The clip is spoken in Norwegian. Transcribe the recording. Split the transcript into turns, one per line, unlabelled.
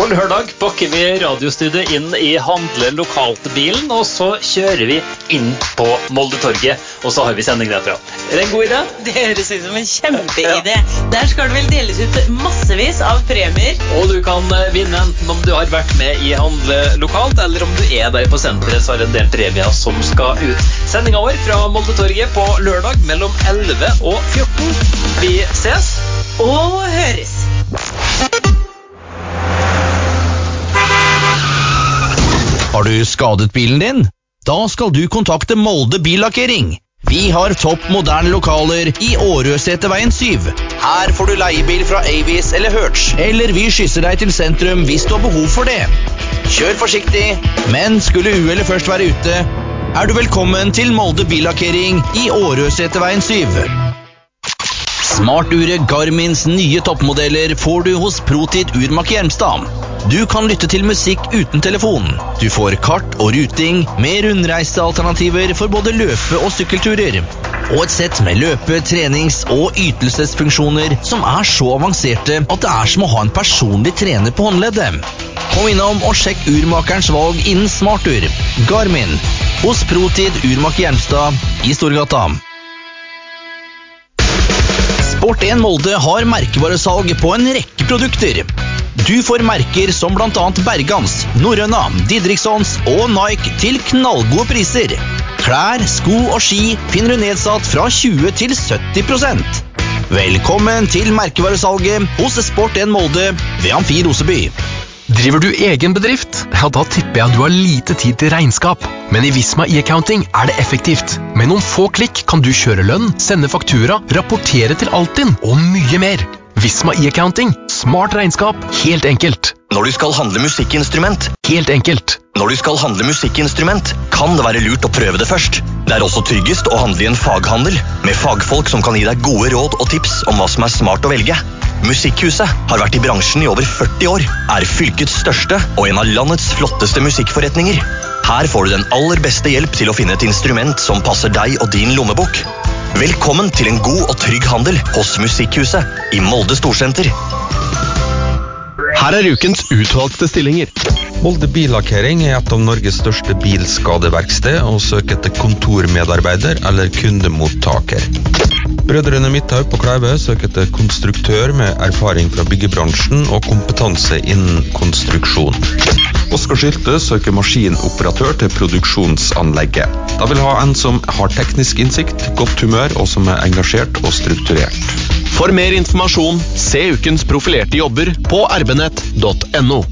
På lørdag pakker vi radiostudiet inn i Handle lokalt-bilen, og så kjører vi inn på Moldetorget, og så har vi sending derfra. Er det en god idé?
Det høres ut som en kjempeidé. Der skal det vel deles ut massevis av premier.
Og du kan vinne enten om du har vært med i Handle lokalt, eller om du er der på senteret, så er det en del premier som skal ut. Sendingen vår fra Moldetorget på lørdag mellom 11 og 14. Vi ses
og høres.
Har du skadet bilen din? Da skal du kontakte Molde Billakkering. Vi har topp moderne lokaler i Årøseterveien 7. Her får du leiebil fra Avis eller Hertz, eller vi skysser deg til sentrum hvis du har behov for det. Kjør forsiktig, men skulle uhellet først være ute, er du velkommen til Molde Billakkering i Årøseterveien 7. Smarturet Garmins nye toppmodeller får du hos Protid Urmak Hjelmstad. Du kan lytte til musikk uten telefon. Du får kart og ruting med rundreiste alternativer for både løpe- og sykkelturer. Og et sett med løpe-, trenings- og ytelsesfunksjoner som er så avanserte at det er som å ha en personlig trener på håndleddet. Kom innom og sjekk urmakerens valg innen smartur. Garmin, hos Protid Urmak Hjelmstad i Storgata. Sport1 Molde har merkevaresalg på en rekke produkter. Du får merker som blant annet Bergans, Norrøna, Didrikssons og Nike til knallgode priser. Klær, sko og ski finner du nedsatt fra 20 til 70%. Velkommen til merkevaresalget hos Sport1 Molde ved Amfi Roseby.
Driver du egen bedrift? Ja, da tipper jeg at du har lite tid til regnskap. Men i Visma e-accounting er det effektivt. Med noen få klikk kan du kjøre lønn, sende faktura, rapportere til Altinn og mye mer. Visma e-accounting. Smart regnskap. Helt enkelt.
Når du skal handle musikkinstrument,
Helt enkelt.
Når du skal handle musikkinstrument, kan det være lurt å prøve det først. Det er også tryggest å handle i en faghandel, med fagfolk som kan gi deg gode råd og tips om hva som er smart å velge. Musikkhuset har vært i bransjen i over 40 år, er fylkets største og en av landets flotteste musikkforretninger. Her får du den aller beste hjelp til å finne et instrument som passer deg og din lommebok. Velkommen til en god og trygg handel hos Musikkhuset i Molde Storsenter.
Her er ukens utvalgte stillinger.
Molde Billakkering er et av Norges største bilskadeverksted og søker etter kontormedarbeider eller kundemottaker. Brødrene Midthaug på Kleive søker etter konstruktør med erfaring fra byggebransjen og kompetanse innen konstruksjon. Oskar Sylte søker maskinoperatør til produksjonsanlegget. Da vil ha en som har teknisk innsikt, godt humør og som er engasjert og strukturert.
For mer informasjon, se ukens profilerte jobber på rb.nett.no.